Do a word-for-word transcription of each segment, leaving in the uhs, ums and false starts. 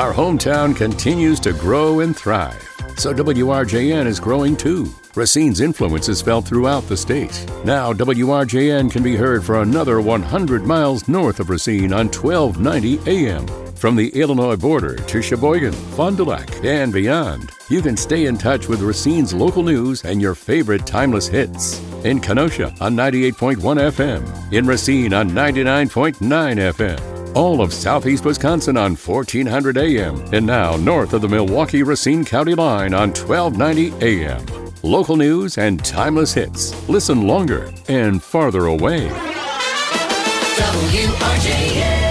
Our hometown continues to grow and thrive, so W R J N is growing too. Racine's influence is felt throughout the state. Now W R J N can be heard for another one hundred miles north of Racine on twelve ninety A M. From the Illinois border to Sheboygan, Fond du Lac, and beyond, you can stay in touch with Racine's local news and your favorite timeless hits. In Kenosha on ninety-eight point one F M, in Racine on ninety-nine point nine F M, all of southeast Wisconsin on fourteen hundred A M, and now north of the Milwaukee-Racine County line on twelve ninety A M. Local news and timeless hits. Listen longer and farther away. W R J N.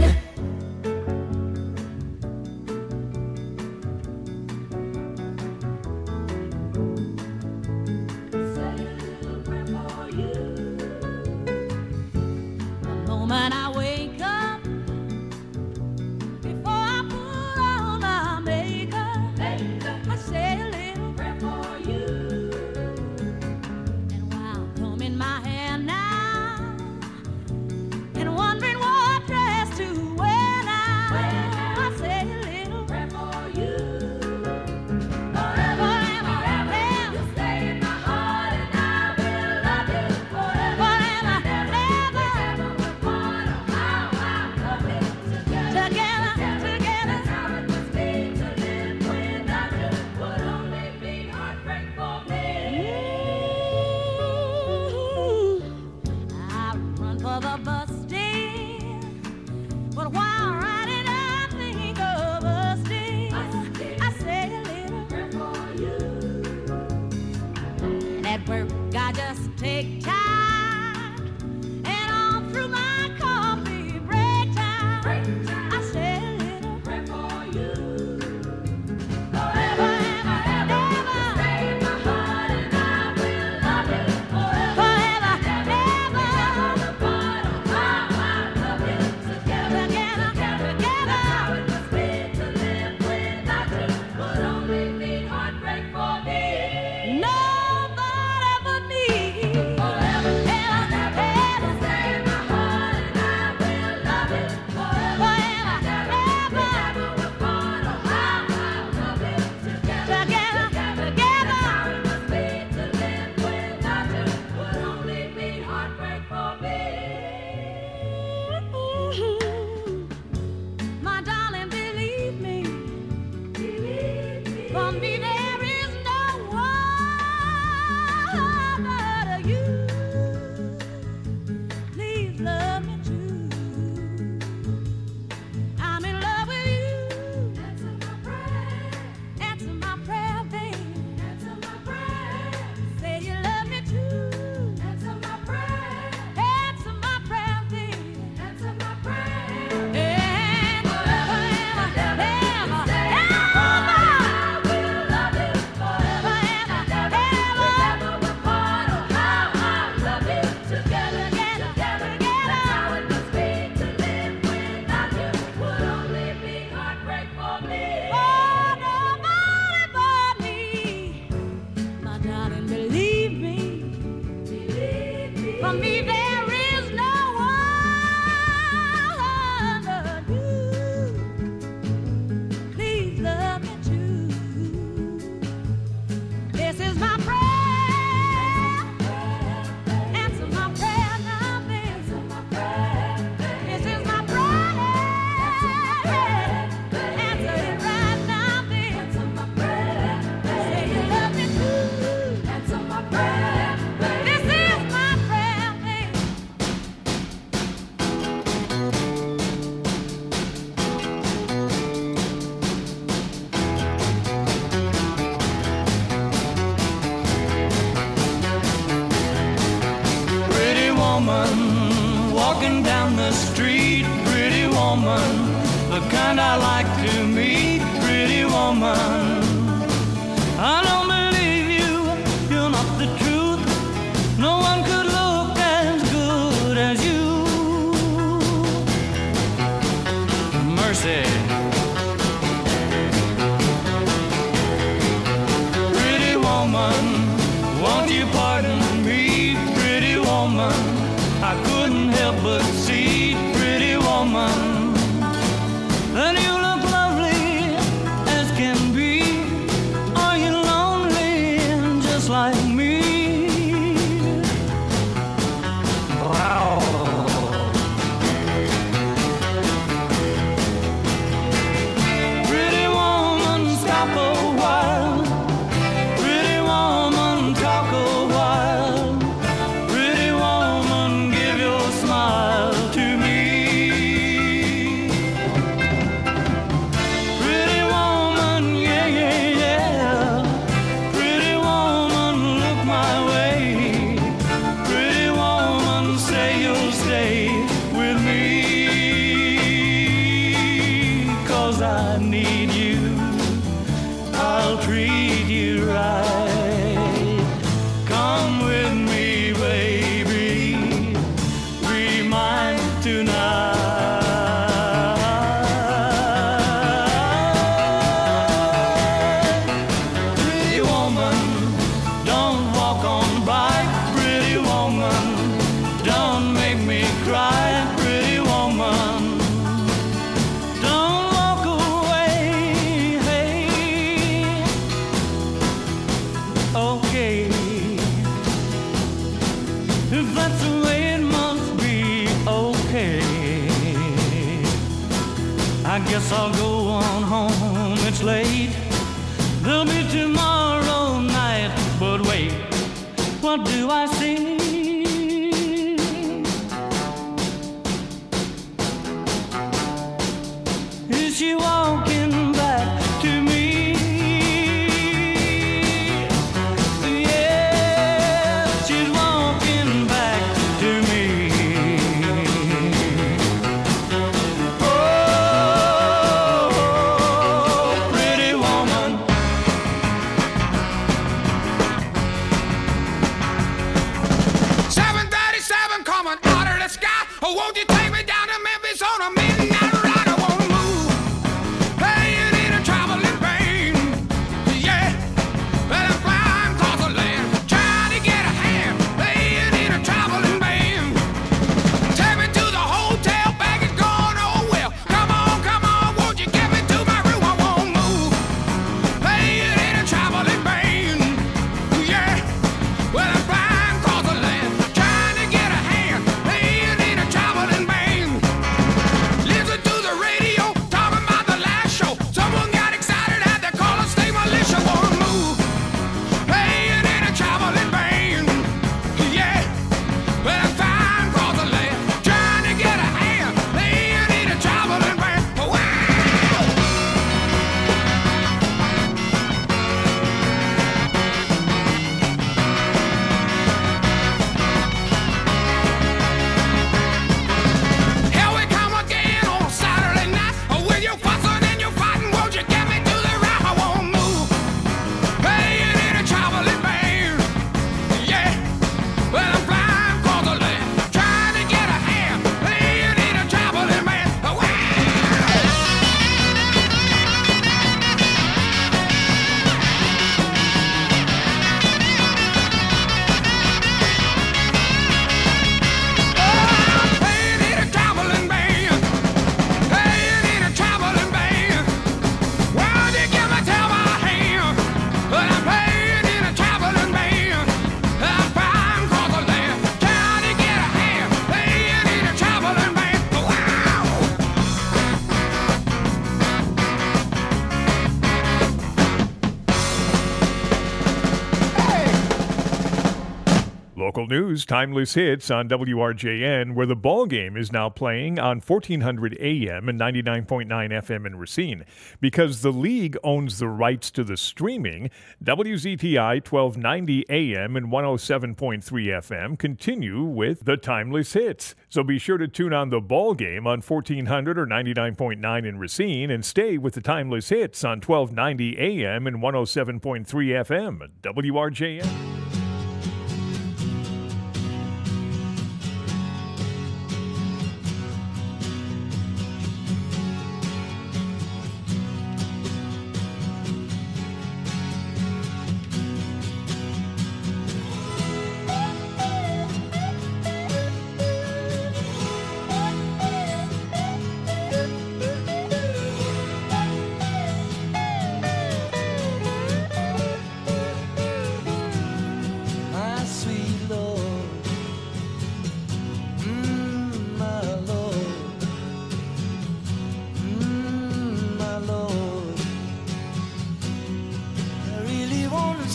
Walking down the street, pretty woman, the kind I like to meet, pretty woman. I don't believe you, you're not the truth. No one could look as good as you. Mercy. Pretty woman, won't you pardon me, pretty woman? I couldn't help but see, pretty woman, that you look lovely stop a while. Pretty woman, talk a while. Pretty woman, give your smile to me. Pretty woman, yeah, yeah, yeah. Pretty woman, look my way. Pretty woman, say you'll stay with me. 'Cause I need you, I'll treat you right. Come with me, baby, be mine tonight. Pretty woman, don't walk on by. Pretty woman, don't make me cry. Pretty woman, don't walk away. Hey, okay, if that's the way it must be, okay. I guess I'll go on home, it's late. There'll be tomorrow night, but wait, what do I see? Is she walking back to me? Yeah, she's walking back to me. Oh, pretty woman. seven thirty-seven coming out of the sky. Oh, won't you take me down to Memphis on a midnight ride? I wanna move. Hey, you need a traveling pain. Yeah, but I'm flying across the land, trying to get a hand. Hey, you need a traveling band. Take me to the hotel, bag is gone, oh well. Come on, come on, won't you get me to my room? I won't move. Hey, you need a traveling band. Yeah, well, I'm flying across the land, trying to get a hand. Hey, you need a traveling band. Listen to the radio, talking about the last show. Someone got excited, had to call a state militia. Won't move. Hey, you need a traveling band. Yeah, well, I'm flying across the land, trying to get a hand. Hey, you need a traveling band. Wow! Here we come again on Saturday night. Oh, with your fussing and your fighting, won't you get me to the right? I won't move. Hey, you need a traveling band. Yeah, well, I'm flying across the land, trying to get a hand. Hey, you need a traveling band. Wow! Hey, you need a traveling band. Hey, you need a traveling band. Why'd you give me till my hand? But I'm playing in a traveling band. I'm flying across the land, trying to get a hand. Hey, you need a traveling band. Wow! Local news, timeless hits on W R J N, where the ball game is now playing on fourteen hundred A M and ninety-nine point nine F M in Racine. Because the league owns the rights to the streaming, W Z T I twelve ninety A M and one oh seven point three F M continue with the timeless hits. So be sure to tune on the ball game on fourteen hundred or ninety-nine point nine in Racine and stay with the timeless hits on twelve ninety A M and one oh seven point three F M. W R J N.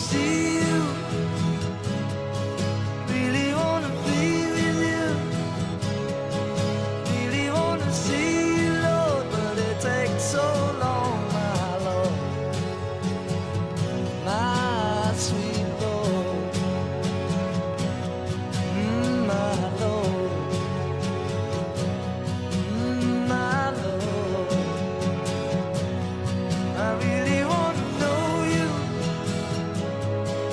see you. Really wanna be with you. Really wanna see you, Lord, but it takes so long, my Lord, my sweet Lord, mm, my Lord, mm, my Lord. I really wanna know you.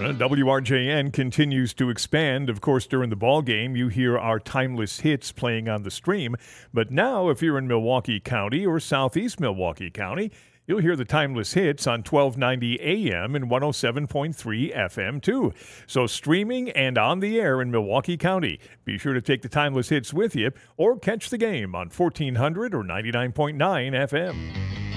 Uh, W R J N continues to expand. Of course, during the ball game, you hear our timeless hits playing on the stream. But now, if you're in Milwaukee County or southeast Milwaukee County, you'll hear the timeless hits on twelve ninety A M and one oh seven point three F M, too. So streaming and on the air in Milwaukee County. Be sure to take the timeless hits with you or catch the game on fourteen hundred or ninety-nine point nine F M.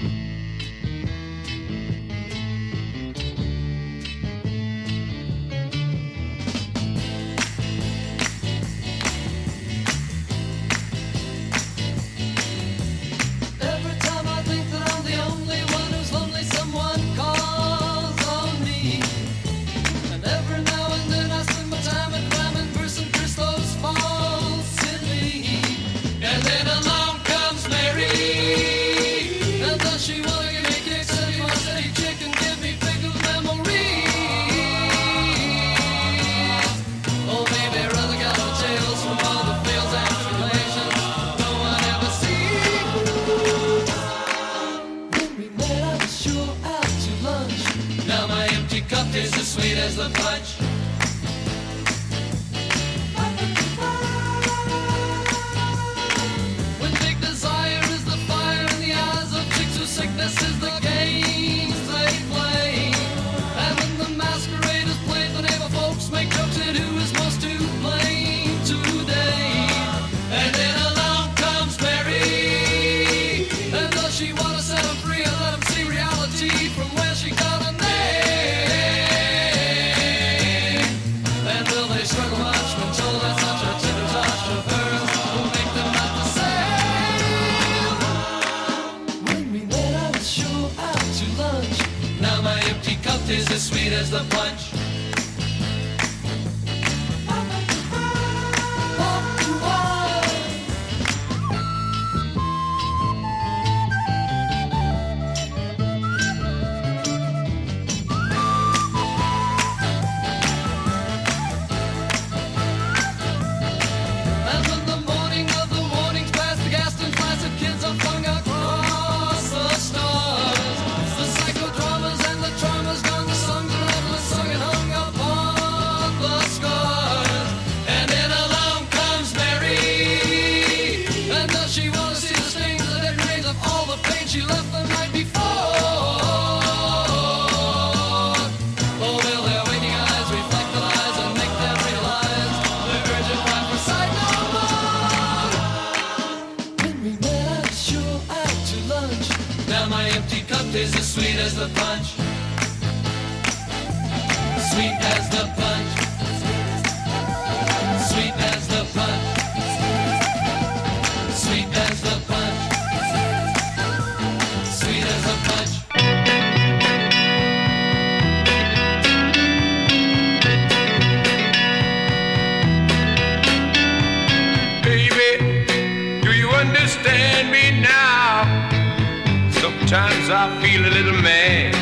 Sometimes I feel a little mad,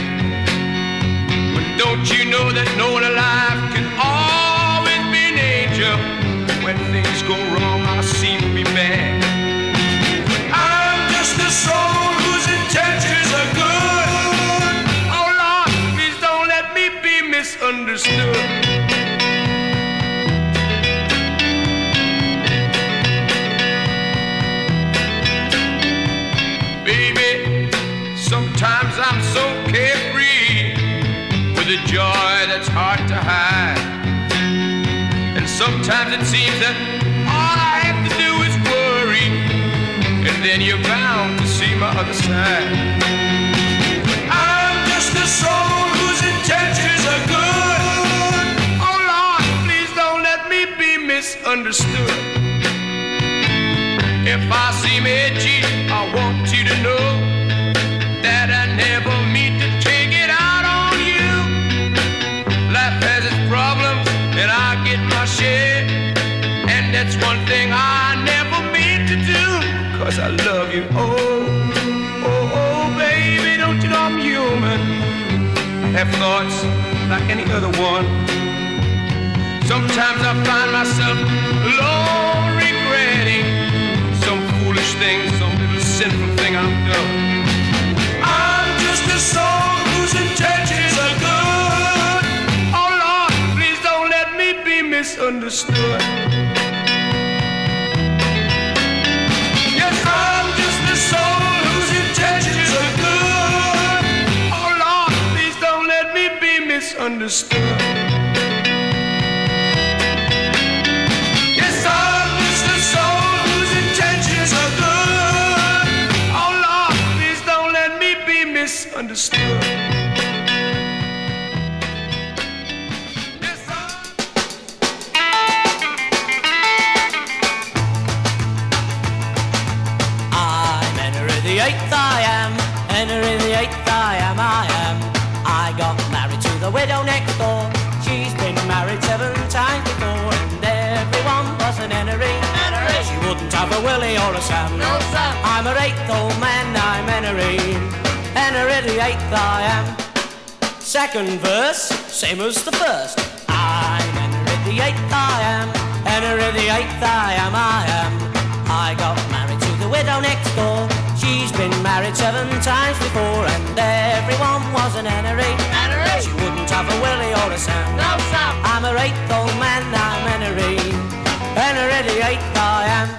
but don't you know that no one alive can always be an angel? When things go wrong, I seem to be bad. I'm just a soul whose intentions are good. Oh Lord, please don't let me be misunderstood. Sometimes I'm so carefree with a joy that's hard to hide. And sometimes it seems that all I have to do is worry, and then you're bound to see my other side. I'm just a soul whose intentions are good. Oh Lord, please don't let me be misunderstood. If I seem edgy, I want you to know that I never mean to take it out on you. Life has its problems, and I get my share. And that's one thing I never mean to do, 'cause I love you. Oh, oh, oh, baby, don't you know I'm human? I have thoughts like any other one. Sometimes I find myself alone regretting some foolish thing, some little sinful thing I've done. I'm just a soul whose intentions are good. Oh Lord, misunderstood. Yes, I'm just a soul whose intentions are good. Oh Lord, please don't let me be misunderstood. Yes, I'm just a soul whose intentions are good. Oh Lord, please don't let me be misunderstood. Eighth I am, Henry the eighth I am, I am. I got married to the widow next door. She's been married seven times before, and everyone was an Henry. Henry. She wouldn't have a Willie or a Sam. No, Sam. I'm her eighth old man, I'm Henry. Henry the eighth I am. Second verse, same as the first. I'm Henry the eighth I am, Henry the eighth I am, I am. I got married to the widow next door. She's been married seven times before, and everyone was an Henry. Henry. She wouldn't have a Willie or a Sam. No, Sam. I'm her eighth old man, I'm Henry. Henry the eighth I am.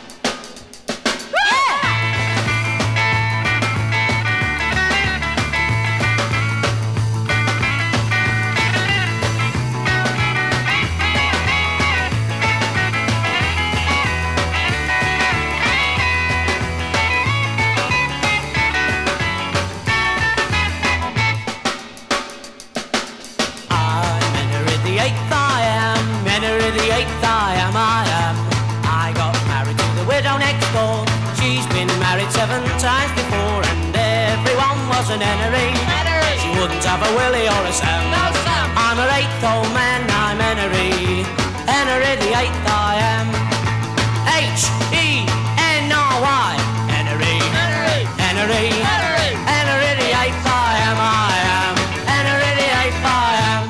Seven times before, and everyone was an Henry. Henry. She wouldn't have a Willie or a Sam. No, Sam. I'm her eighth old man, I'm Henry. Henry the eighth I am. H E N R Y. Henry. Henry. Henry. Henry. Henry the eighth I am, I am. Henry the eighth I am.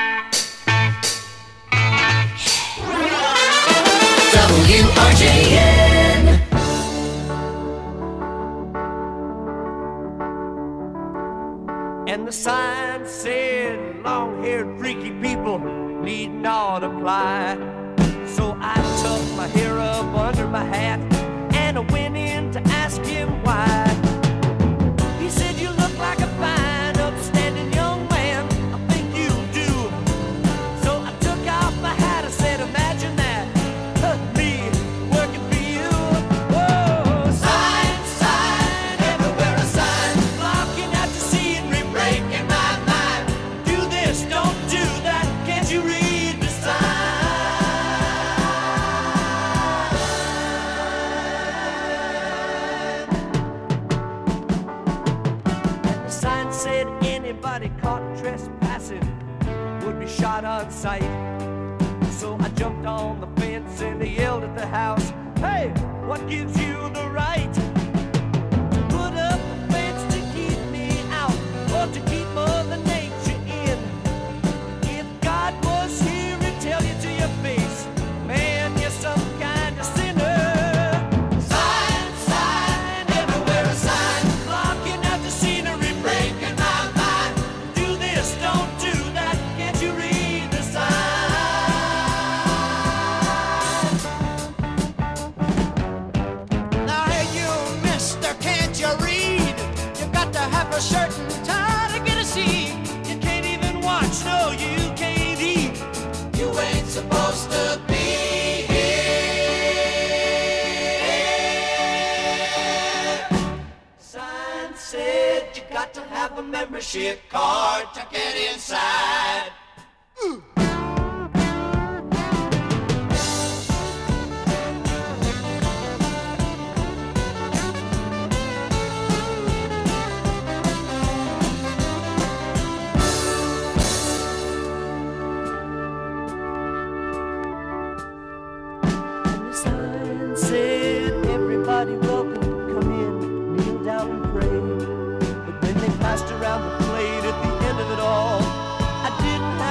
W R J N. And the sign said, long-haired freaky people need not apply. So I tucked my hair up under my hat and I went in to ask him why. He said, you look like a fine, upstanding young man. I think you do. So I took off my hat and said, imagine that, huh, me working for you. Whoa, sign, sign, everywhere a sign, blocking out the scenery, breaking my mind. Do this, don't do that, can't you read the sign? The sign said anybody caught trespassing would be shot on sight. So I jumped on the fence and I yelled at the house, hey, what gives you the right to put up a fence to keep me out or to keep Mother Nature in? If God was here, he'd tell you to your face, man, you're some kind of sinner. Sign, sign, everywhere a sign, blocking out the scenery, breaking my mind. Do this, don't do that, can't you read the sign? Now hey you mister, can't you read? You got to have a shirt and tie to get a seat. You can't even watch, no, you can't eat. You ain't supposed to be here. Sign said you got to have a membership card to get inside. And the sign said everybody welcome, come in, kneel down and pray. But when they passed around the plate at the end of it all, I didn't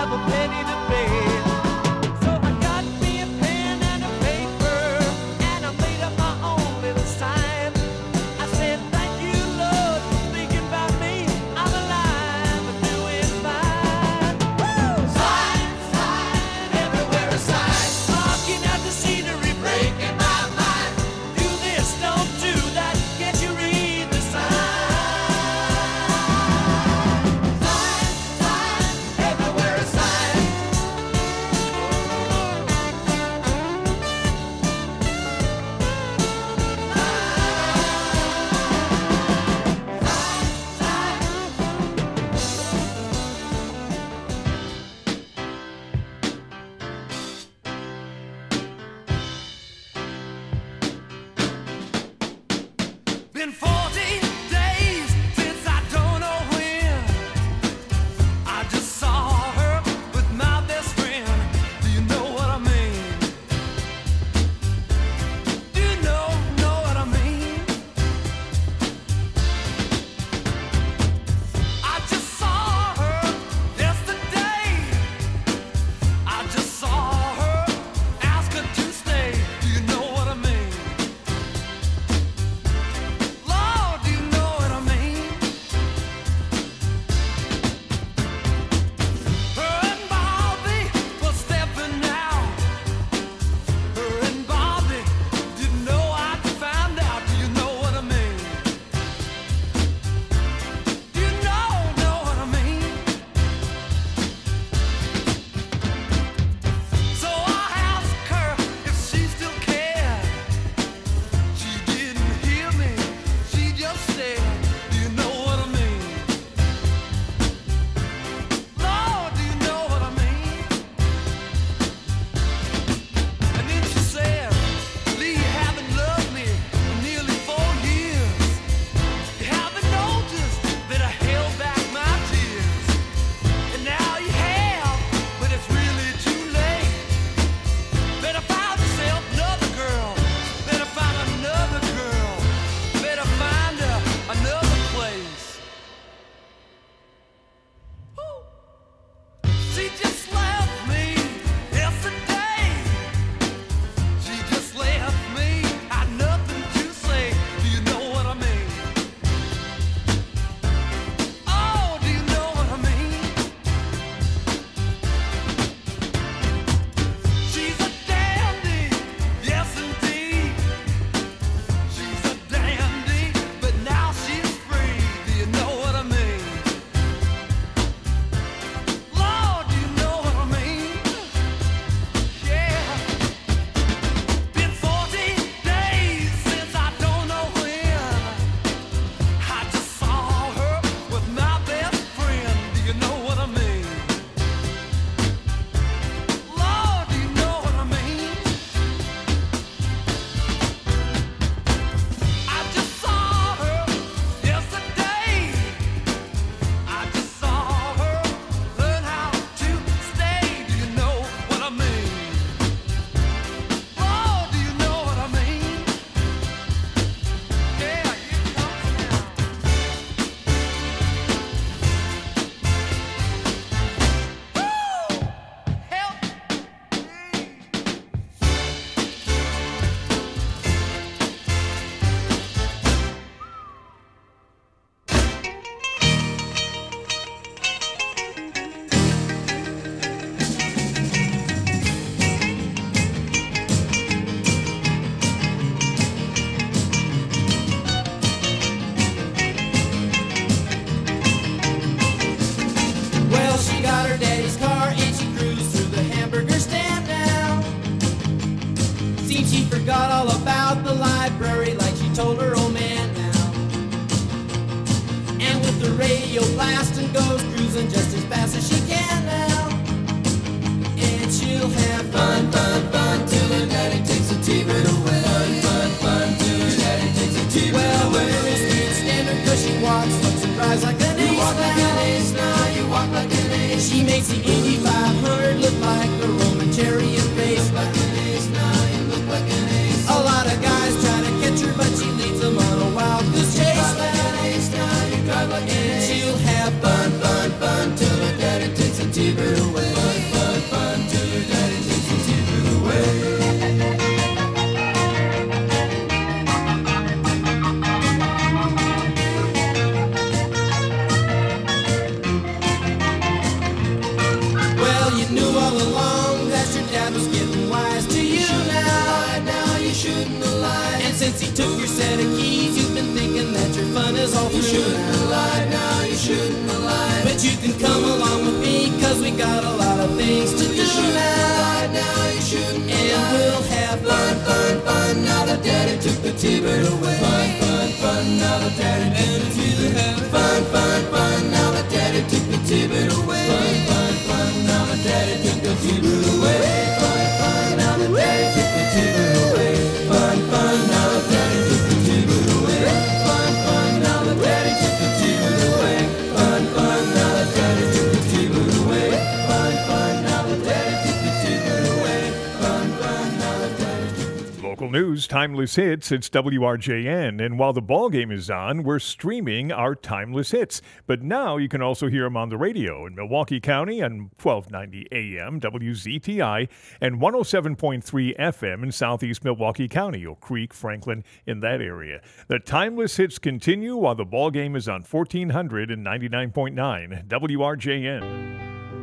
forgot all about the library like she told her old man now. And with the radio blasting goes cruising just as fast as she can now. And she'll have fun, fun, fun till her daddy takes the T-bird away. Fun, fun, fun till her daddy takes the T-bird well, away. Well, the girls can't stand her cause she walks, looks and cries like an ace. You walk like an ace now, you walk like an ace. She makes the Indy five hundred look like a Roman chariot race. You look like an ace now, you look like an ace. A lot of guys try to catch her, but she leads them on a wild goose chase. You drive like an ace now, you drive like an ace. She'll have fun, fun, fun till her daddy takes the T-bird away. Fun, fun, fun till her daddy takes the T-bird away. Well, you knew all along that your dad was getting wise to you now. Now you shouldn't have lied. And since he took your set of keys, you've been thinking that your fun is all through. You shouldn't have lied. Now you shouldn't have lied. But you can come along with me, cause we got a lot of things to do now. Now you shouldn't have lied. And we'll have fun, fun, fun. Now that daddy took the T-bird away. Fun, fun, fun. Now that daddy took the T-bird away. Fun, fun, fun. Now that daddy took the T-bird away. Fun, fun, fun. Now that daddy took the T-bird away. Fun, fun. Now that daddy took the T-bird away. Fun, fun. Now that daddy took the T-bird away. Fun, fun. Now that daddy took the T-bird away. Fun, fun. Now that daddy took the T-bird away. Fun, fun. Now that daddy took the T-bird away. Fun, fun. Now that daddy took the T-bird away. Local news, timeless hits, it's W R J N. And while the ball game is on, we're streaming our timeless hits. But now you can also hear them on the radio in Milwaukee County on twelve ninety A M, W Z T I, and one oh seven point three F M in southeast Milwaukee County, Oak Creek, Franklin, in that area. The timeless hits continue while the ball game is on fourteen hundred and ninety-nine point nine W R J N.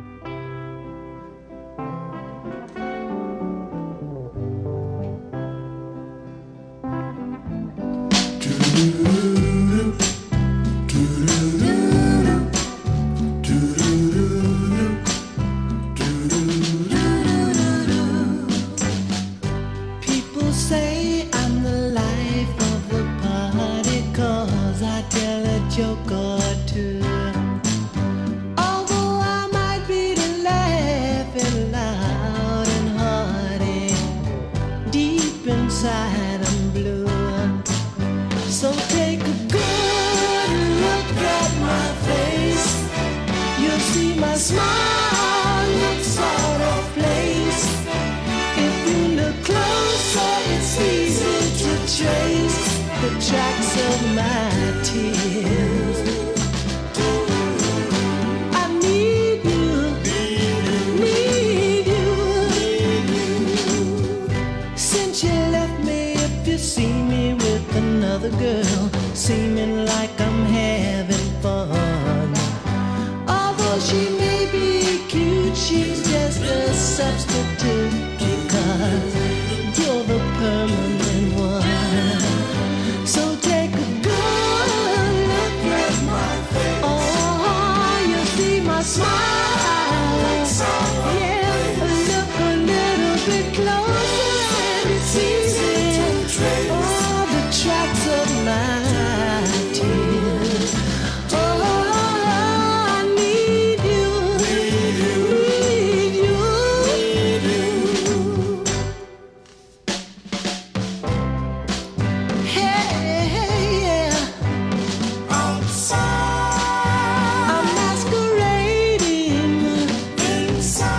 People say I'm the life of the party, cause I tell a joke or two. Although I might be the laughing loud and hearty, deep inside I'm blue. So take a good look at my face. You'll see my smile looks out of place. If you look closer, it's easy to trace the tracks of my tears. I need you, need you. Since you left me, if you see me with another girl, seeming like I'm having fun. Although she may be cute, she's just a substitute, because you're the permanent one. So take a good look at my face. Oh, you see my smile. Yeah, look a little bit closer and it's easy to trace all the tracks of my tears. Oh, I need you, need you. Hey, yeah. Outside, I'm masquerading inside.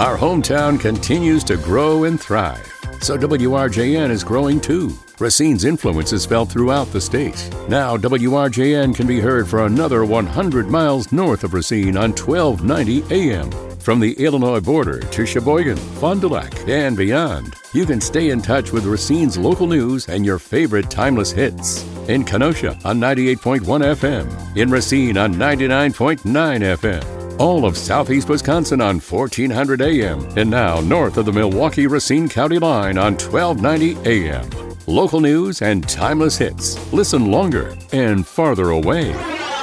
Our hometown continues to grow and thrive, so W R J N is growing too. Racine's influence is felt throughout the state. Now W R J N can be heard for another one hundred miles north of Racine on twelve ninety A M. From the Illinois border to Sheboygan, Fond du Lac, and beyond, you can stay in touch with Racine's local news and your favorite timeless hits. In Kenosha on ninety-eight point one F M, in Racine on ninety-nine point nine F M, all of southeast Wisconsin on fourteen hundred A M, and now north of the Milwaukee-Racine County line on twelve ninety A M. Local news and timeless hits. Listen longer and farther away.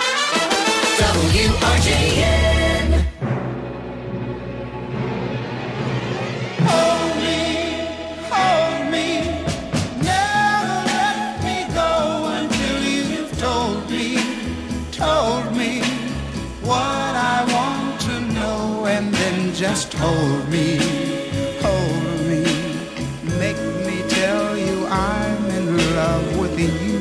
W R J N. Hold me, hold me, never let me go until you've told me, told me what I want to know, and then just hold me, hold me, make me tell you I'm in love with you.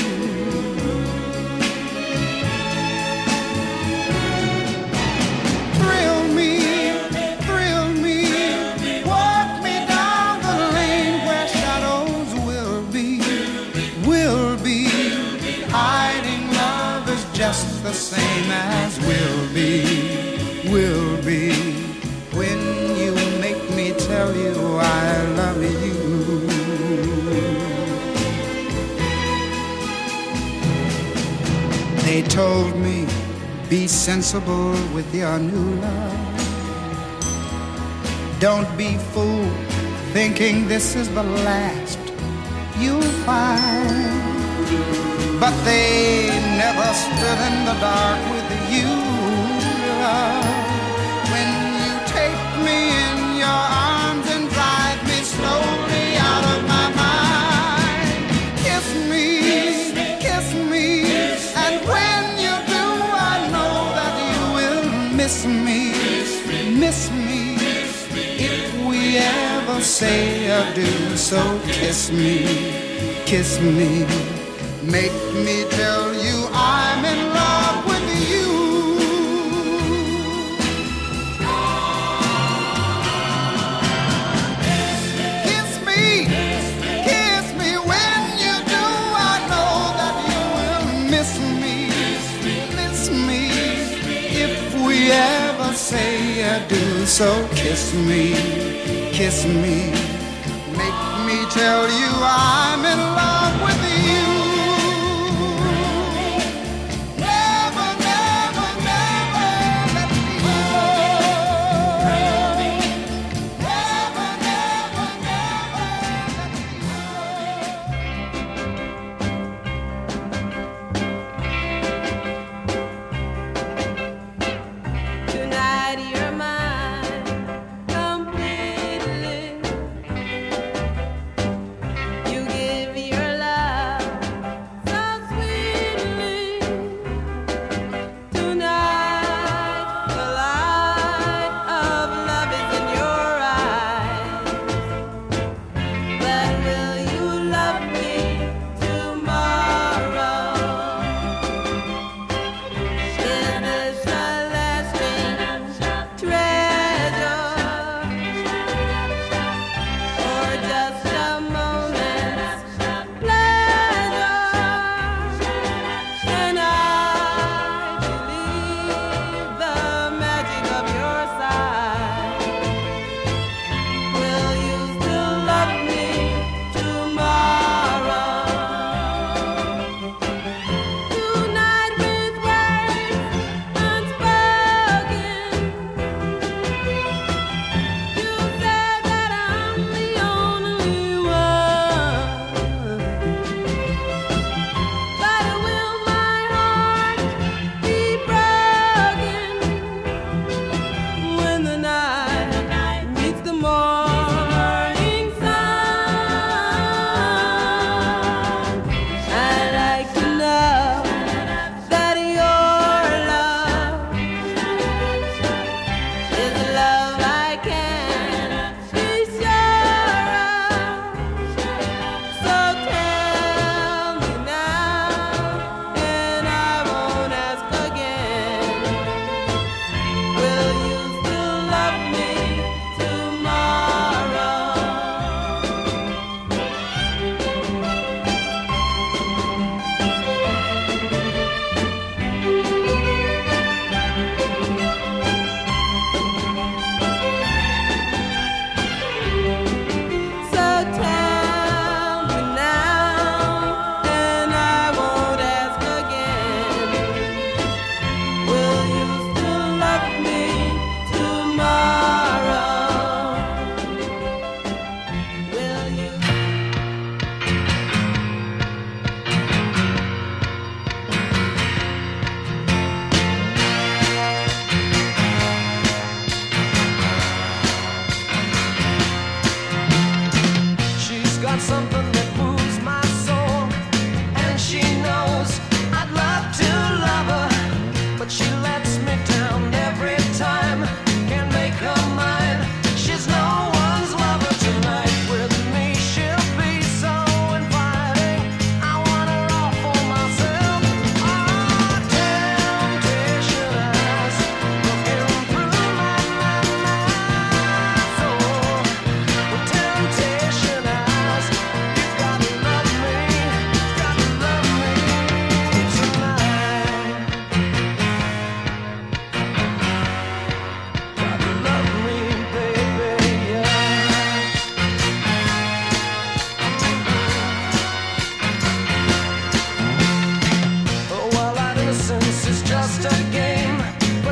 Thrill me, thrill me, walk me down the lane where shadows will be, will be. Hiding love is just the same as will be, will be. When you make me tell you I love you. They told me, be sensible with your new love. Don't be fooled thinking this is the last you'll find. But they never stood in the dark with you, love. When you take me in your arms and drive me slowly out of my mind. Kiss me, kiss me, and when you do, I know that you will miss me, miss me, if we ever say adieu. So kiss me, kiss me, make me tell you I'm in love with you. Kiss me, kiss me, when you do, I know that you will miss me, miss me, if we ever say adieu. So kiss me, kiss me, make me tell you I'm in love with you. You give your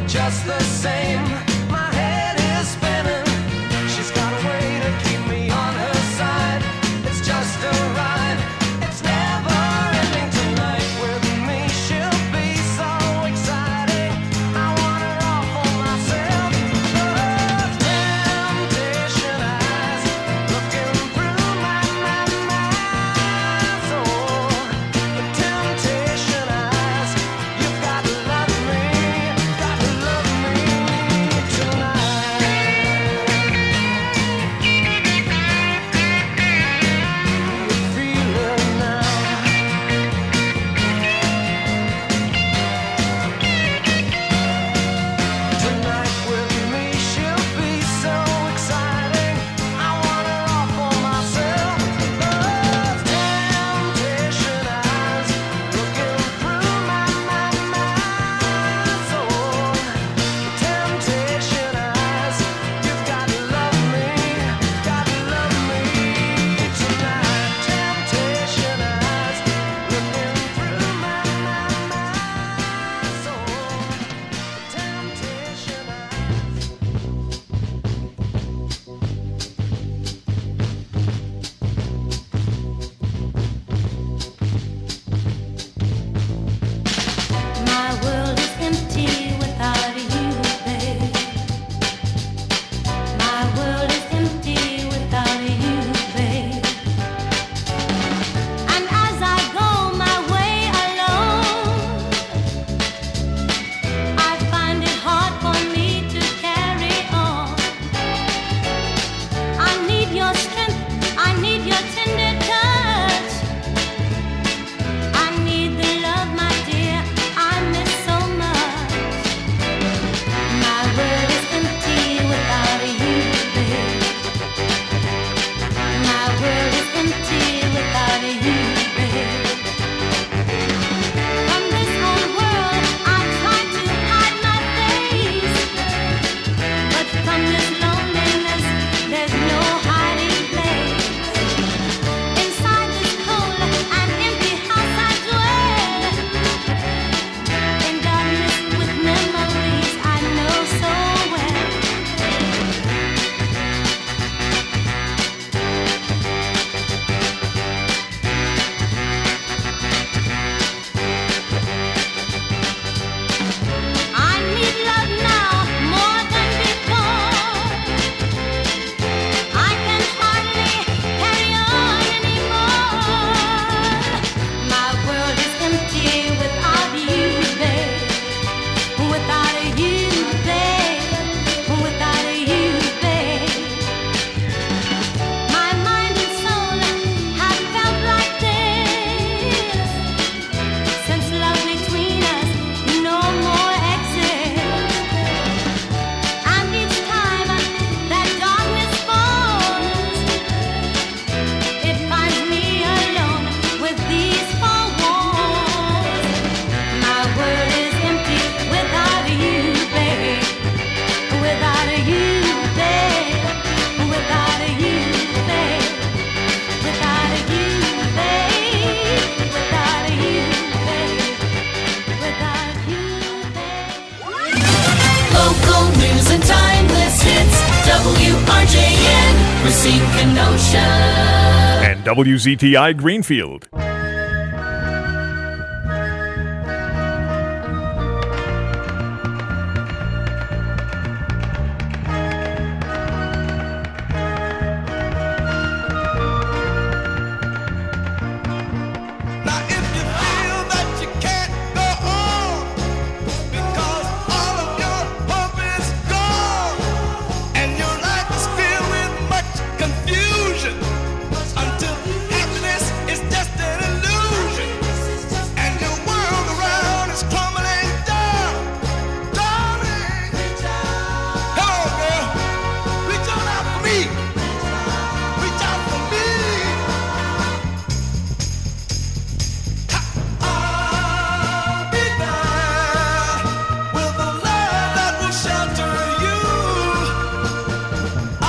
just the same. My head is spinning. She's got a way to keep me on her side. It's just a ride. It's never ending. Tonight with me, she'll be so exciting. I want her all for myself. The temptation eyes looking through my, my, my soul. The temptation eyes. You've got to love me. Got to love me tonight. Feel it now. Tonight with me, she'll be so exciting. I want her all for myself. Those temptation eyes looking through my, my, my soul. Temptation eyes, you've got to love me, got to love me tonight. Temptation eyes looking through my, my, my soul. Temptation eyes. My world is empty without you, babe. My world is empty without you, babe. And as I go my way alone, I find it hard for me to carry on. I need your strength, I need your tender touch. I need the love, my dear, I miss so much. My world is empty without you, babe. My world is empty without you, babe. From this whole world, I try to hide my face, but from this loneliness, there's no hiding place. Inside this cold and empty house I dwell, in darkness with memories I know so well. I need love now more than before. I can hardly carry on anymore. My world is empty without you, babe. Without you, babe. Without you, babe. My mind and soul have felt like this since love between us no more exists. And each time that darkness falls, it finds me alone with these four walls. My world is empty without you, babe. Without you, babe. Without you, babe. Without you, babe. Without you, babe. Without you, babe. Local news and timeless hits. W R J N, Racine, Kenosha. And W Z T I Greenfield.